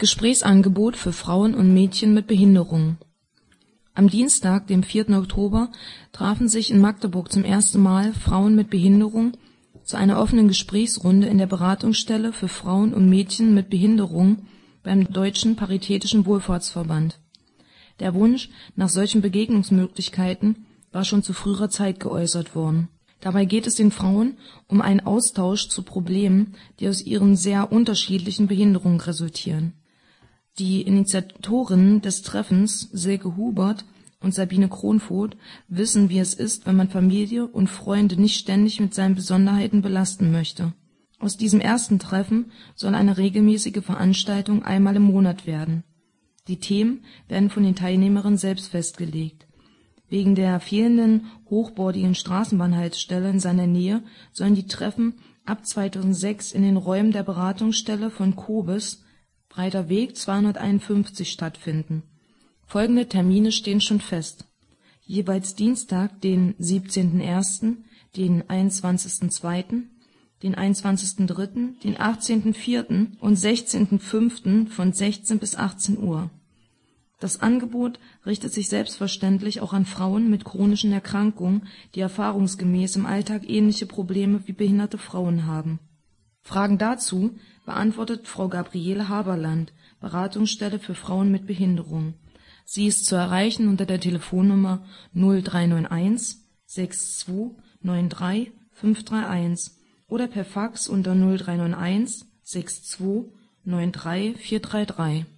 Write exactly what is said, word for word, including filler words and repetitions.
Gesprächsangebot für Frauen und Mädchen mit Behinderung. Am Dienstag, dem vierten Oktober, trafen sich in Magdeburg zum ersten Mal Frauen mit Behinderung zu einer offenen Gesprächsrunde in der Beratungsstelle für Frauen und Mädchen mit Behinderung beim Deutschen Paritätischen Wohlfahrtsverband. Der Wunsch nach solchen Begegnungsmöglichkeiten war schon zu früherer Zeit geäußert worden. Dabei geht es den Frauen um einen Austausch zu Problemen, die aus ihren sehr unterschiedlichen Behinderungen resultieren. Die Initiatorinnen des Treffens, Silke Hubert und Sabine Kronfurth, wissen, wie es ist, wenn man Familie und Freunde nicht ständig mit seinen Besonderheiten belasten möchte. Aus diesem ersten Treffen soll eine regelmäßige Veranstaltung einmal im Monat werden. Die Themen werden von den Teilnehmerinnen selbst festgelegt. Wegen der fehlenden hochbordigen Straßenbahnhaltestelle in seiner Nähe sollen die Treffen ab zweitausendsechs in den Räumen der Beratungsstelle von Kobis, Breiter Weg zweihunderteinundfünfzig, stattfinden. Folgende Termine stehen schon fest: jeweils Dienstag, den siebzehnten ersten, den einundzwanzigsten zweiten, den einundzwanzigsten dritten, den achtzehnten vierten und sechzehnten fünften von sechzehn bis achtzehn Uhr. Das Angebot richtet sich selbstverständlich auch an Frauen mit chronischen Erkrankungen, die erfahrungsgemäß im Alltag ähnliche Probleme wie behinderte Frauen haben. Fragen dazu beantwortet Frau Gabriele Haberland, Beratungsstelle für Frauen mit Behinderung. Sie ist zu erreichen unter der Telefonnummer null drei neun eins sechs zwei neun drei fünf drei eins oder per Fax unter null drei neun eins sechs zwei neun drei vier drei drei.